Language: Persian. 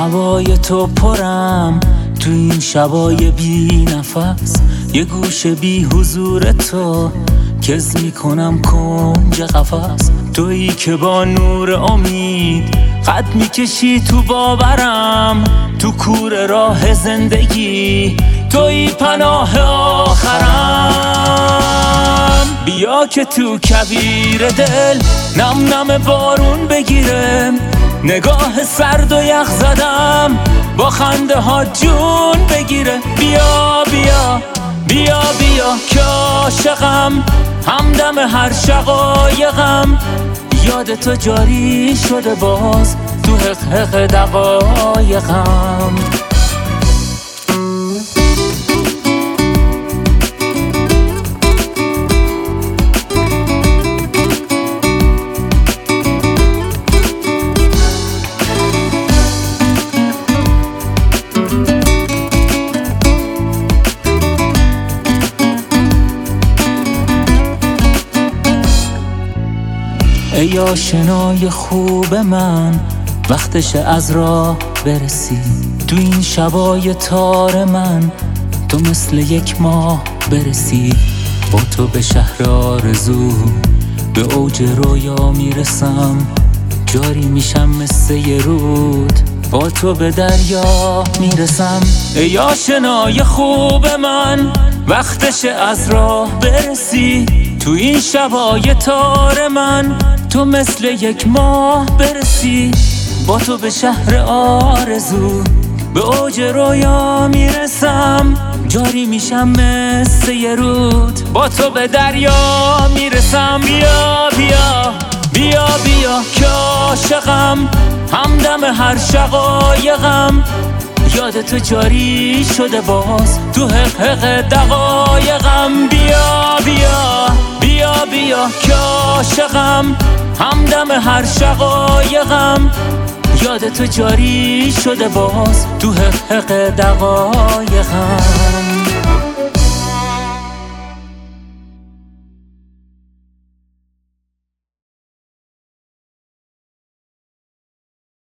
هوای تو پرم تو این شبای بی نفس، یه گوشه بی حضور تو کز میکنم کنج قفس. تویی که با نور امید قد میکشی تو باورم، تو کور راه زندگی تویی پناه آخرم. بیا که تو کویر دل نم نم بارون بگیره، نگاه سرد و یخ زدم با خنده ها جون بگیره. بیا بیا بیا بیا که عاشقم، همدم هر شقایقم، یاد تو جاری شده باز تو حق حق دقایقم. ای آشنای خوب من، وقتش از راه برسی. تو این شبای تار من تو مثل یک ماه برسی. با تو به شهر آرزو به اوج رویا میرسم، جاری میشم مثل یه رود با تو به دریا میرسم. ای آشنای خوب من، وقتش از راه برسی. تو این شبای تار من تو مثل یک ماه برسی. با تو به شهر آرزو به اوج رویا میرسم، جاری میشم مثل یه رود با تو به دریا میرسم. بیا بیا بیا بیا که عاشقم، همدم هر شقایقم، یاد تو جاری شده باز تو حق حق دقایقم. بیا بیا بیا بیا که عاشقم، همدم هر شقایقم، یاد تو جاری شده باز تو حق حق دقایقم.